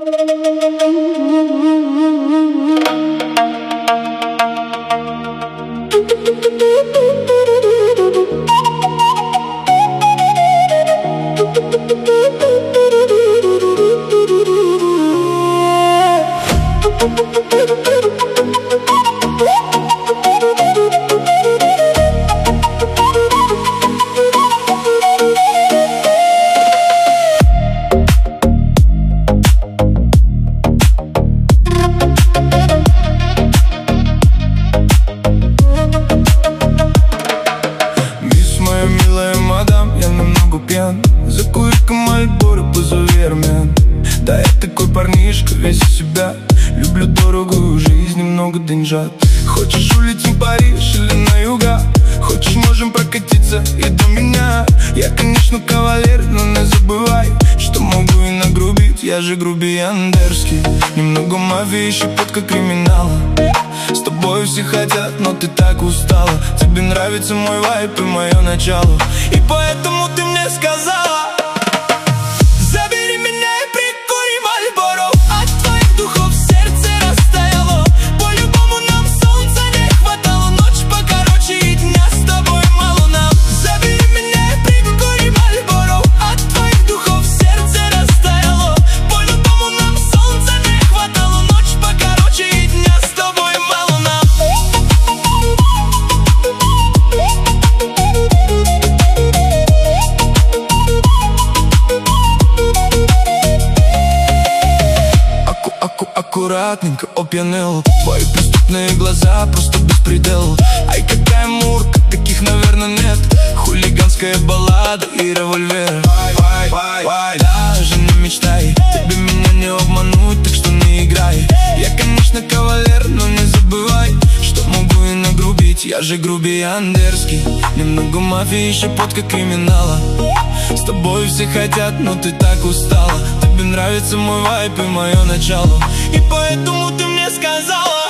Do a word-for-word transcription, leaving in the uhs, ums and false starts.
Закурка Мальборо по завермен. Да, я такой парнишка, весь из себя. Люблю дорогую жизнь, немного деньжат. Хочешь, улетим в Париж или на юга? Хочешь, можем прокатиться и до меня. Я, конечно, кавалер, но не забывай, что могу и нагрубить. Я же грубиян дерзкий. Немного мафии, щепотка криминала. С тобой все хотят, но ты так устала. Тебе нравится мой вайб и мое начало. И поэтому ты мне сказала: забери меня и прикури Мальборо. От твоих духов сердце растаяло. По-любому нам солнца не хватало. Ночь покороче и дня с тобой мало нам. Забери меня и прикури Мальборо. От твоих духов сердце растаяло. По-любому нам солнца не хватало. Ночь покороче и дня с тобой мало нам. Аккуратненько опьянел. Твои преступные глаза просто беспредел. Ай, какая мурка, таких, наверное, нет. Хулиганская баллада и револьвер. Вай, вай, вай, вай. Даже не мечтай, тебе меня не обмануть, так что не играй. Я, конечно, кавалер, но не забывай, что могу и нагрубить. Я же грубиян дерзкий. Немного мафии, щепотка криминала. С тобой все хотят, но ты так устала. Тебе нравится мой вайб и мое начало. И поэтому ты мне сказала: